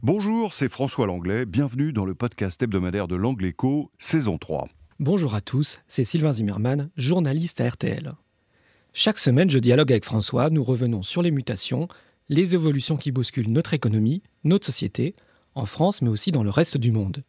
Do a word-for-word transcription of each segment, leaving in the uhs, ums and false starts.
Bonjour, c'est François Langlais, bienvenue dans le podcast hebdomadaire de l'Angle Écho, saison trois. Bonjour à tous, c'est Sylvain Zimmermann, journaliste à R T L. Chaque semaine, je dialogue avec François, nous revenons sur les mutations, les évolutions qui bousculent notre économie, notre société, en France mais aussi dans le reste du monde.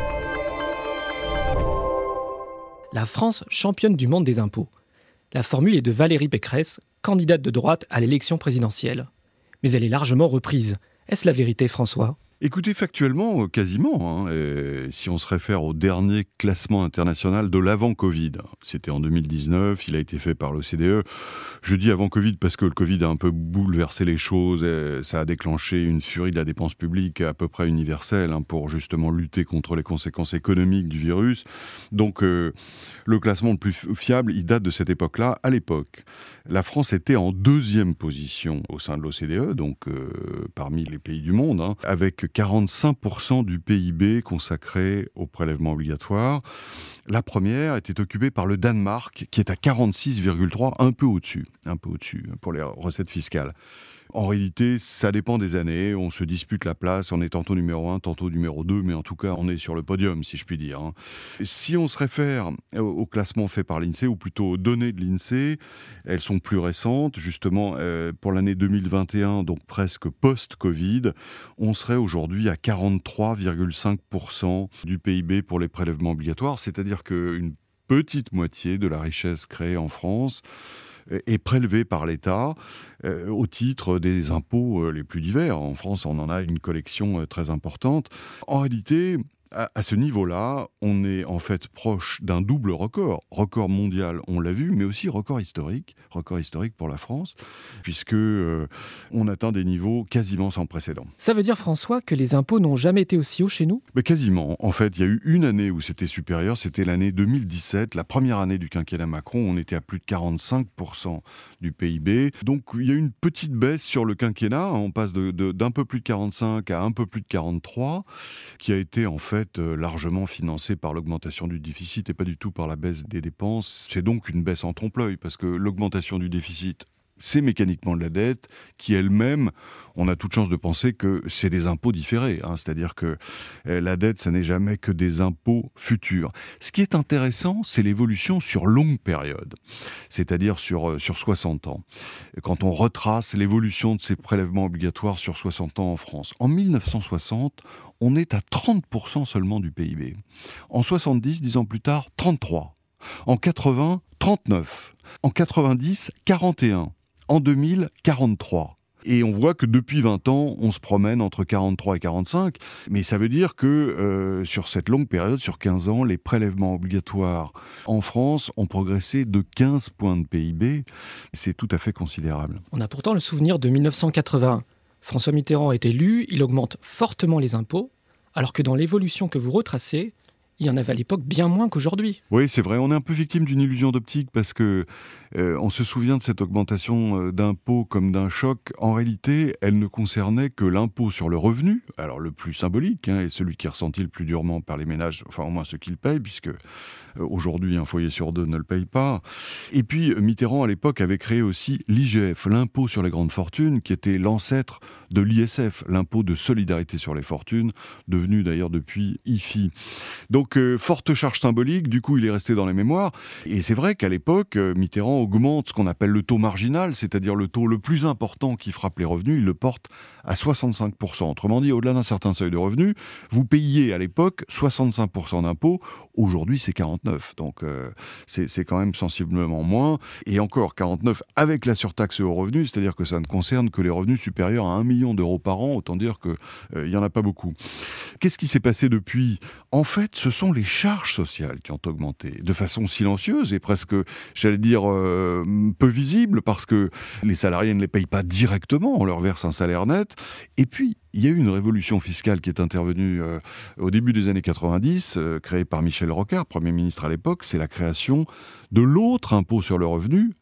La France championne du monde des impôts. La formule est de Valérie Pécresse, candidate de droite à l'élection présidentielle. Mais elle est largement reprise. Est-ce la vérité, François ? Écoutez, factuellement, quasiment, hein, et si on se réfère au dernier classement international de l'avant-Covid, c'était en deux mille dix-neuf, il a été fait par l'O C D E. Je dis avant-Covid parce que le Covid a un peu bouleversé les choses, et ça a déclenché une furie de la dépense publique à peu près universelle hein, pour justement lutter contre les conséquences économiques du virus. Donc euh, le classement le plus fiable, il date de cette époque-là. À l'époque, la France était en deuxième position au sein de l'O C D E, donc euh, parmi les pays du monde, hein, avec quarante-cinq pour cent du P I B consacré aux prélèvements obligatoires. La première était occupée par le Danemark, qui est à quarante-six virgule trois, un peu au-dessus, un peu au-dessus pour les recettes fiscales. En réalité, ça dépend des années. On se dispute la place. On est tantôt numéro un, tantôt numéro deux, mais en tout cas, on est sur le podium, si je puis dire. Si on se réfère au classement fait par l'INSEE, ou plutôt aux données de l'INSEE, elles sont plus récentes. Justement, euh, pour l'année deux mille vingt et un, donc presque post-Covid, on serait aujourd'hui à quarante-trois virgule cinq pour cent du P I B pour les prélèvements obligatoires, c'est-à-dire qu'une petite moitié de la richesse créée en France est prélevé par l'État euh, au titre des impôts euh, les plus divers. En France, on en a une collection euh, très importante. En réalité, à, à ce niveau-là, on est en fait proche d'un double record. Record mondial, on l'a vu, mais aussi record historique. Record historique pour la France, puisque euh, on atteint des niveaux quasiment sans précédent. Ça veut dire, François, que les impôts n'ont jamais été aussi hauts chez nous ? Mais quasiment. En fait, il y a eu une année où c'était supérieur, c'était l'année deux mille dix-sept, la première année du quinquennat Macron, on était à plus de quarante-cinq pour cent du P I B. Donc il y a eu une petite baisse sur le quinquennat, on passe de, de, d'un peu plus de quarante-cinq à un peu plus de quarante-trois, qui a été en fait largement financée par l'augmentation du déficit et pas du tout par la baisse des dépenses. C'est donc une baisse en trompe-l'œil, parce que l'augmentation du déficit, c'est mécaniquement de la dette qui elle-même, on a toute chance de penser que c'est des impôts différés. Hein, c'est-à-dire que la dette, ça n'est jamais que des impôts futurs. Ce qui est intéressant, c'est l'évolution sur longue période, c'est-à-dire sur, sur soixante ans. Quand on retrace l'évolution de ces prélèvements obligatoires sur soixante ans en France, en mille neuf cent soixante, on est à trente pour cent seulement du P I B. En soixante-dix, dix ans plus tard, trente-trois. En quatre-vingts, trente-neuf. En quatre-vingt-dix, quarante et un. En deux mille, quarante-trois. Et on voit que depuis vingt ans, on se promène entre quarante-trois et quarante-cinq. Mais ça veut dire que euh, sur cette longue période, sur quinze ans, les prélèvements obligatoires en France ont progressé de quinze points de P I B. C'est tout à fait considérable. On a pourtant le souvenir de mille neuf cent quatre-vingt. François Mitterrand est élu, il augmente fortement les impôts, alors que dans l'évolution que vous retracez, il y en avait à l'époque bien moins qu'aujourd'hui. Oui, c'est vrai, on est un peu victime d'une illusion d'optique parce que euh, on se souvient de cette augmentation euh, d'impôts comme d'un choc. En réalité, elle ne concernait que l'impôt sur le revenu, alors le plus symbolique, hein, et celui qui est ressenti le plus durement par les ménages, enfin au moins ceux qui le payent, puisque euh, aujourd'hui un foyer sur deux ne le paye pas. Et puis Mitterrand à l'époque avait créé aussi l'I G F, l'impôt sur les grandes fortunes, qui était l'ancêtre de l'I S F, l'impôt de solidarité sur les fortunes, devenu d'ailleurs depuis I F I. Donc euh, forte charge symbolique, du coup il est resté dans les mémoires. Et c'est vrai qu'à l'époque, euh, Mitterrand augmente ce qu'on appelle le taux marginal, c'est-à-dire le taux le plus important qui frappe les revenus, il le porte à soixante-cinq pour cent. Autrement dit, au-delà d'un certain seuil de revenus, vous payiez à l'époque soixante-cinq pour cent d'impôts, aujourd'hui c'est quarante-neuf. Donc euh, c'est, c'est quand même sensiblement moins. Et encore quarante-neuf avec la surtaxe aux revenus, c'est-à-dire que ça ne concerne que les revenus supérieurs à un million d'euros par an, autant dire qu'il euh, n'y en a pas beaucoup. Qu'est-ce qui s'est passé depuis ? En fait, ce sont les charges sociales qui ont augmenté de façon silencieuse et presque, j'allais dire, euh, peu visible, parce que les salariés ne les payent pas directement, on leur verse un salaire net. Et puis, il y a eu une révolution fiscale qui est intervenue euh, au début des années quatre-vingt-dix, euh, créée par Michel Rocard, Premier ministre à l'époque. C'est la création de l'autre impôt sur le revenu,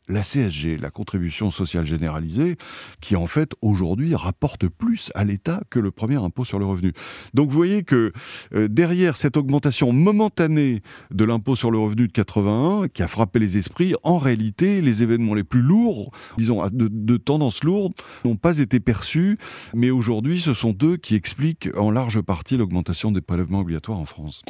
la C S G, la contribution sociale généralisée, qui en fait aujourd'hui rapporte plus à l'État que le premier impôt sur le revenu. Donc vous voyez que euh, derrière cette augmentation momentanée de l'impôt sur le revenu de quatre-vingt-un, qui a frappé les esprits, en réalité les événements les plus lourds, disons de, de tendance lourde, n'ont pas été perçus, mais aujourd'hui ce sont eux qui expliquent en large partie l'augmentation des prélèvements obligatoires en France.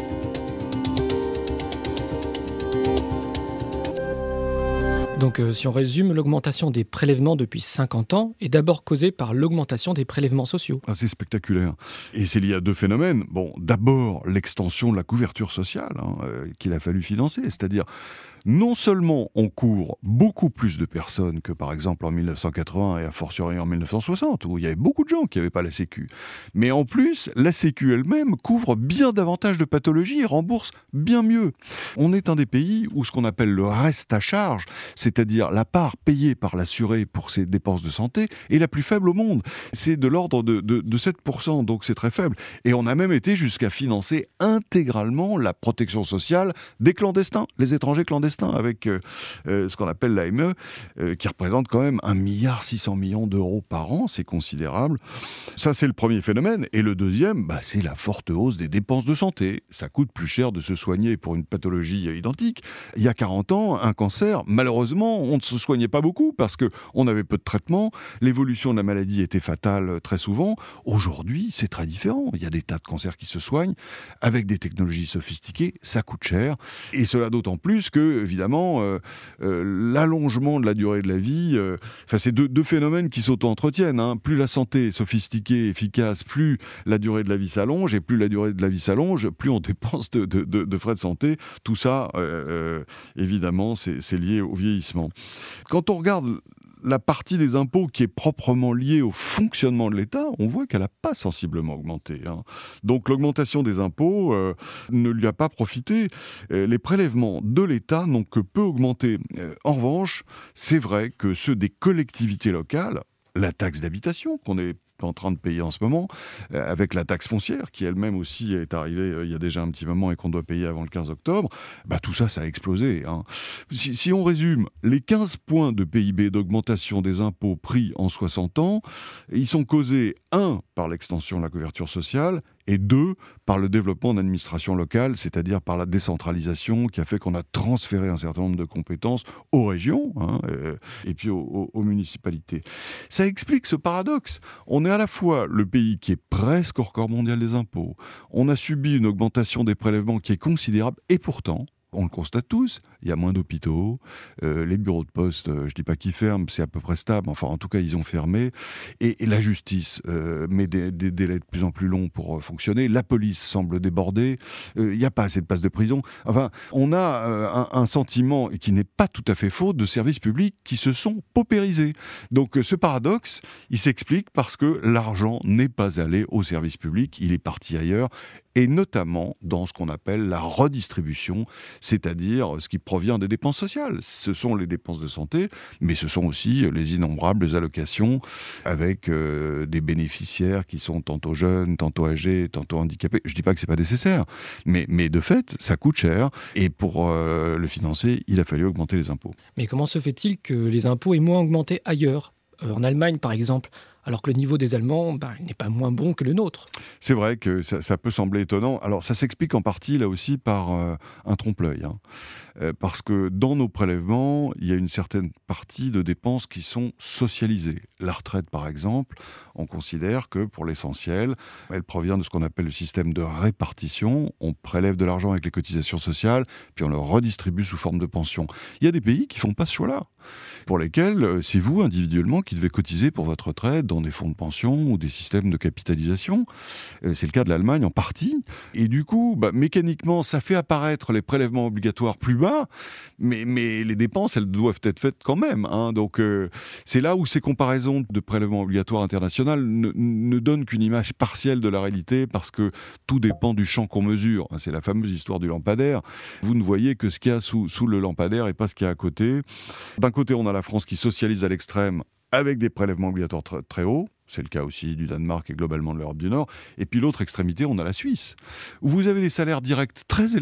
Donc euh, si on résume, l'augmentation des prélèvements depuis cinquante ans est d'abord causée par l'augmentation des prélèvements sociaux. Ah, c'est spectaculaire. Et c'est lié à deux phénomènes. Bon, d'abord, l'extension de la couverture sociale hein, euh, qu'il a fallu financer, c'est-à-dire non seulement on couvre beaucoup plus de personnes que par exemple en mille neuf cent quatre-vingts et a fortiori en mille neuf cent soixante, où il y avait beaucoup de gens qui n'avaient pas la Sécu, mais en plus, la Sécu elle-même couvre bien davantage de pathologies et rembourse bien mieux. On est un des pays où ce qu'on appelle le reste à charge, c'est-à-dire la part payée par l'assuré pour ses dépenses de santé, est la plus faible au monde. C'est de l'ordre de, de, de sept pour cent, donc c'est très faible. Et on a même été jusqu'à financer intégralement la protection sociale des clandestins, les étrangers clandestins, avec euh, euh, ce qu'on appelle l'A M E, euh, qui représente quand même un milliard six cents millions d'euros par an, c'est considérable. Ça, c'est le premier phénomène. Et le deuxième, bah, c'est la forte hausse des dépenses de santé. Ça coûte plus cher de se soigner pour une pathologie identique. Il y a quarante ans, un cancer, malheureusement, on ne se soignait pas beaucoup parce qu'on avait peu de traitements, l'évolution de la maladie était fatale très souvent. Aujourd'hui, c'est très différent. Il y a des tas de cancers qui se soignent avec des technologies sophistiquées, ça coûte cher. Et cela d'autant plus que évidemment, euh, euh, l'allongement de la durée de la vie, euh, enfin, c'est deux, deux phénomènes qui s'auto-entretiennent. Hein. Plus la santé est sophistiquée, efficace, plus la durée de la vie s'allonge, et plus la durée de la vie s'allonge, plus on dépense de, de, de, de frais de santé. Tout ça, euh, euh, évidemment, c'est, c'est lié au vieillissement. Quand on regarde la partie des impôts qui est proprement liée au fonctionnement de l'État, on voit qu'elle n'a pas sensiblement augmenté. Hein. Donc l'augmentation des impôts euh, ne lui a pas profité. Euh, les prélèvements de l'État n'ont que peu augmenté. Euh, en revanche, c'est vrai que ceux des collectivités locales, la taxe d'habitation qu'on est en train de payer en ce moment, euh, avec la taxe foncière, qui elle-même aussi est arrivée euh, il y a déjà un petit moment et qu'on doit payer avant le quinze octobre, bah, tout ça, ça a explosé. Hein. Si, si on résume, les quinze points de P I B d'augmentation des impôts pris en soixante ans, ils sont causés, un, par l'extension de la couverture sociale, et deux, par le développement d'une administration locale, c'est-à-dire par la décentralisation qui a fait qu'on a transféré un certain nombre de compétences aux régions hein, euh, et puis aux, aux, aux municipalités. Ça explique ce paradoxe. On est à la fois le pays qui est presque au record mondial des impôts, on a subi une augmentation des prélèvements qui est considérable, et pourtant, on le constate tous, il y a moins d'hôpitaux, euh, les bureaux de poste, euh, je ne dis pas qu'ils ferment, c'est à peu près stable, enfin en tout cas ils ont fermé, et, et la justice euh, met des, des délais de plus en plus longs pour euh, fonctionner, la police semble débordée, euh, il n'y a pas assez de places de prison, enfin on a euh, un, un sentiment, qui n'est pas tout à fait faux, de services publics qui se sont paupérisés. Donc euh, ce paradoxe, il s'explique parce que l'argent n'est pas allé aux services publics, il est parti ailleurs, et notamment dans ce qu'on appelle la redistribution, c'est-à-dire ce qui provient des dépenses sociales. Ce sont les dépenses de santé, mais ce sont aussi les innombrables allocations avec euh, des bénéficiaires qui sont tantôt jeunes, tantôt âgés, tantôt handicapés. Je ne dis pas que ce n'est pas nécessaire, mais, mais de fait, ça coûte cher, et pour euh, le financer, il a fallu augmenter les impôts. Mais comment se fait-il que les impôts aient moins augmenté ailleurs ? euh, En Allemagne, par exemple, alors que le niveau des Allemands ben, n'est pas moins bon que le nôtre. C'est vrai que ça, ça peut sembler étonnant. Alors ça s'explique en partie là aussi par euh, un trompe-l'œil. Hein. Euh, parce que dans nos prélèvements, il y a une certaine partie de dépenses qui sont socialisées. La retraite par exemple, on considère que pour l'essentiel, elle provient de ce qu'on appelle le système de répartition. On prélève de l'argent avec les cotisations sociales, puis on le redistribue sous forme de pension. Il y a des pays qui ne font pas ce choix-là, pour lesquels c'est vous individuellement qui devez cotiser pour votre retraite dans des fonds de pension ou des systèmes de capitalisation. C'est le cas de l'Allemagne en partie. Et du coup, bah, mécaniquement, ça fait apparaître les prélèvements obligatoires plus bas, mais, mais les dépenses, elles doivent être faites quand même. Hein. Donc, euh, c'est là où ces comparaisons de prélèvements obligatoires internationaux ne, ne donnent qu'une image partielle de la réalité, parce que tout dépend du champ qu'on mesure. C'est la fameuse histoire du lampadaire. Vous ne voyez que ce qu'il y a sous, sous le lampadaire et pas ce qu'il y a à côté. D'un côté, on a la France qui socialise à l'extrême avec des prélèvements obligatoires très, très hauts. C'est le cas aussi du Danemark et globalement de l'Europe du Nord. Et puis l'autre extrémité, on a la Suisse, où vous avez des salaires directs très élevés,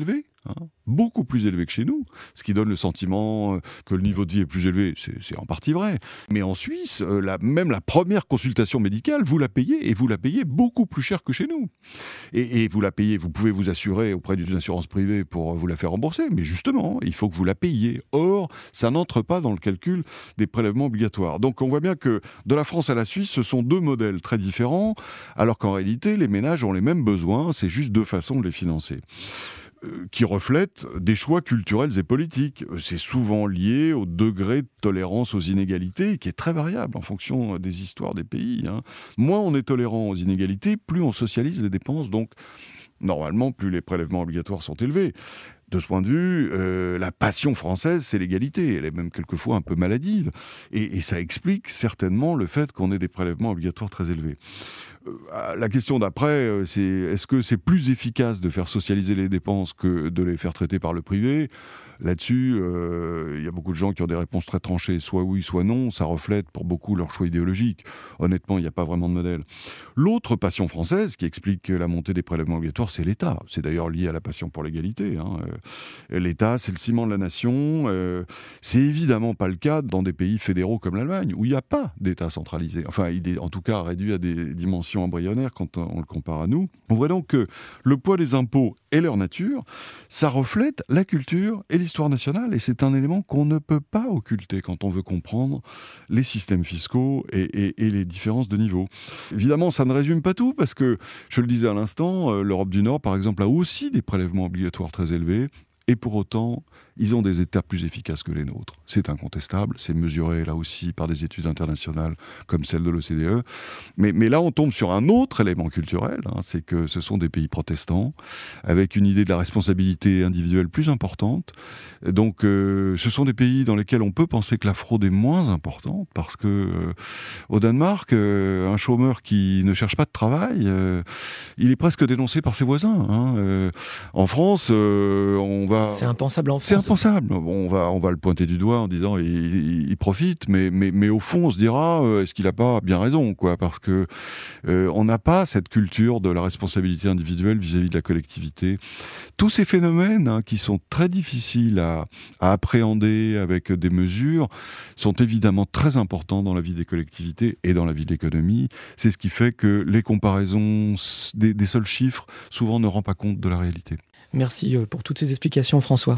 hein, beaucoup plus élevé que chez nous, ce qui donne le sentiment que le niveau de vie est plus élevé, c'est, c'est en partie vrai. Mais en Suisse, euh, la, même la première consultation médicale, vous la payez, et vous la payez beaucoup plus cher que chez nous. Et, et vous la payez, vous pouvez vous assurer auprès d'une assurance privée pour vous la faire rembourser, mais justement, il faut que vous la payiez. Or, ça n'entre pas dans le calcul des prélèvements obligatoires. Donc on voit bien que de la France à la Suisse, ce sont deux modèles très différents, alors qu'en réalité, les ménages ont les mêmes besoins, c'est juste deux façons de les financer, euh, qui reflètent des choix culturels et politiques. C'est souvent lié au degré de tolérance aux inégalités, qui est très variable en fonction des histoires des pays, hein. Moins on est tolérant aux inégalités, plus on socialise les dépenses, donc normalement, plus les prélèvements obligatoires sont élevés. De ce point de vue, euh, la passion française, c'est l'égalité. Elle est même quelquefois un peu maladive. Et, et ça explique certainement le fait qu'on ait des prélèvements obligatoires très élevés. Euh, la question d'après, euh, c'est est-ce que c'est plus efficace de faire socialiser les dépenses que de les faire traiter par le privé ? Là-dessus, il euh, y a beaucoup de gens qui ont des réponses très tranchées, soit oui, soit non. Ça reflète pour beaucoup leur choix idéologique. Honnêtement, il n'y a pas vraiment de modèle. L'autre passion française qui explique la montée des prélèvements obligatoires, c'est l'État. C'est d'ailleurs lié à la passion pour l'égalité, hein. L'État, c'est le ciment de la nation. Euh, c'est évidemment pas le cas dans des pays fédéraux comme l'Allemagne, où il n'y a pas d'État centralisé. Enfin, il est en tout cas réduit à des dimensions embryonnaires quand on le compare à nous. On voit donc que le poids des impôts et leur nature, ça reflète la culture et l'histoire nationale, et c'est un élément qu'on ne peut pas occulter quand on veut comprendre les systèmes fiscaux et, et, et les différences de niveau. Évidemment, ça ne résume pas tout, parce que, je le disais à l'instant, euh, l'Europe du Nord, par exemple, a aussi des prélèvements obligatoires très élevés, et pour autant, ils ont des États plus efficaces que les nôtres. C'est incontestable, c'est mesuré là aussi par des études internationales comme celle de l'O C D E. Mais, mais là, on tombe sur un autre élément culturel, hein, c'est que ce sont des pays protestants, avec une idée de la responsabilité individuelle plus importante. Donc, euh, ce sont des pays dans lesquels on peut penser que la fraude est moins importante, parce que euh, au Danemark, euh, un chômeur qui ne cherche pas de travail, euh, il est presque dénoncé par ses voisins, hein. Euh, en France, euh, on va... C'est impensable en France. C'est impensable. On va, on va le pointer du doigt en disant il, il, il profite, mais, mais, mais au fond, on se dira euh, est-ce qu'il n'a pas bien raison, quoi, parce que euh, on n'a pas cette culture de la responsabilité individuelle vis-à-vis de la collectivité. Tous ces phénomènes, hein, qui sont très difficiles à, à appréhender avec des mesures, sont évidemment très importants dans la vie des collectivités et dans la vie de l'économie. C'est ce qui fait que les comparaisons des, des seuls chiffres souvent ne rendent pas compte de la réalité. Merci pour toutes ces explications, François.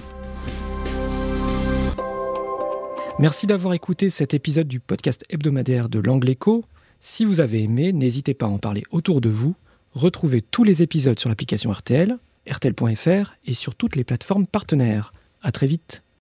Merci d'avoir écouté cet épisode du podcast hebdomadaire de L'Angle Écho. Si vous avez aimé, n'hésitez pas à en parler autour de vous. Retrouvez tous les épisodes sur l'application R T L, R T L point F R et sur toutes les plateformes partenaires. À très vite.